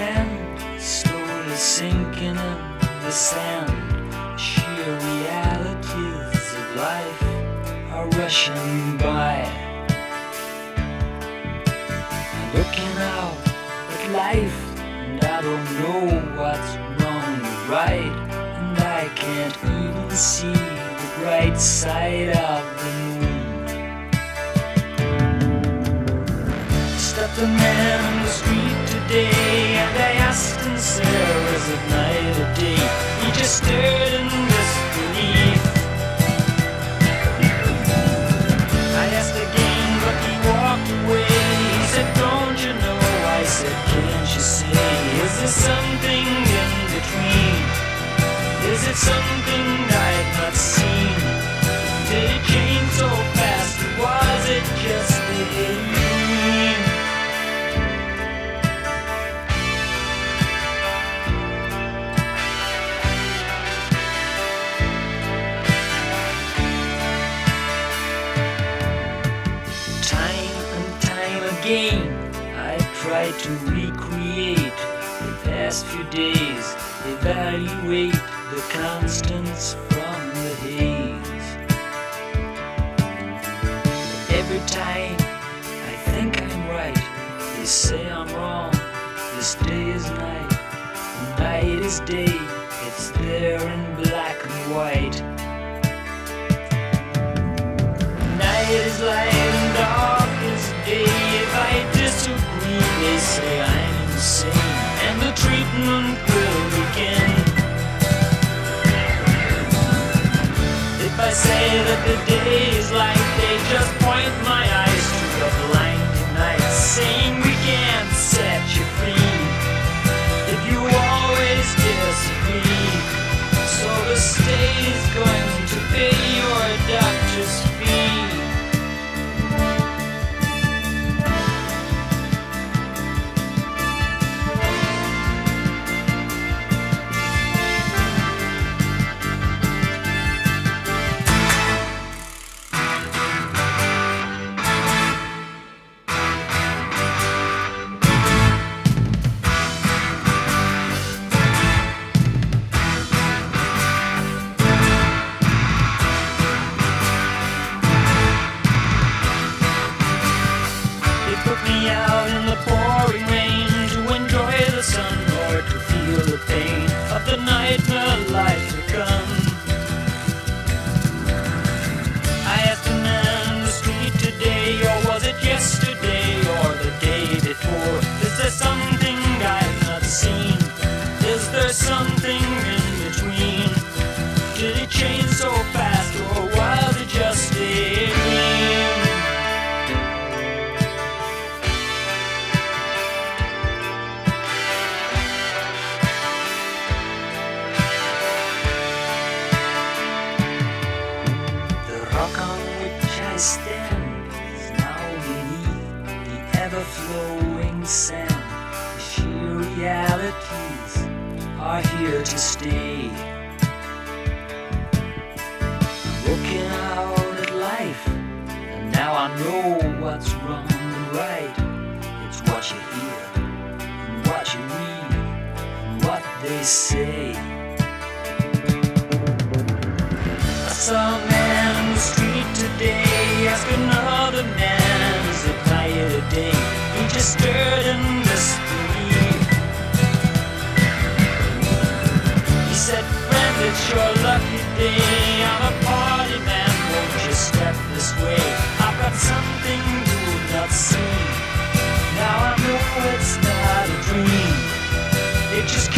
stand, slowly sinking in the sand. Sheer realities of life are rushing by. I'm looking out at life, and I don't know what's wrong or right, and I can't even see the bright side of the moon. Stopped a man on the street today, and I asked him, sir, is it night or day? He just stared in disbelief. I asked again, but he walked away. He said, don't you know? I said, can't you see? Is there something in between? Is it something I've not seen? Did it change so fast, or was it just a dream? Again, I try to recreate the past few days, evaluate the constants from the haze. But every time I think I'm right, they say I'm wrong. This day is night, and night is day. It's there in black and white. Night is light and dark is day. If I disagree, they say I'm insane, and the treatment will begin. If I say that the day is light, they just point my eyes to the blinding night, saying we can't set you free if you always disagree. So the state is going to pay your doctor's fee. Out in the pouring rain to enjoy the sun or to feel the pain of the nightmare life to come. I asked a man on the street today, or was it yesterday or the day before? Is there something I've not seen? Is there something in between? Did it change so fast, or was it just a dream? I stand is now beneath the ever-flowing sand. The sheer realities are here to stay. I'm looking out at life, and now I know what's wrong and right. It's what you hear, and what you read, and what they say. I saw a man on the street today, ask another man, is it night or day? He just stared in disbelief. He said, friend, it's your lucky day. I'm a party man, won't you step this way? I've got something you've not seen. Now I know it's not a dream. It just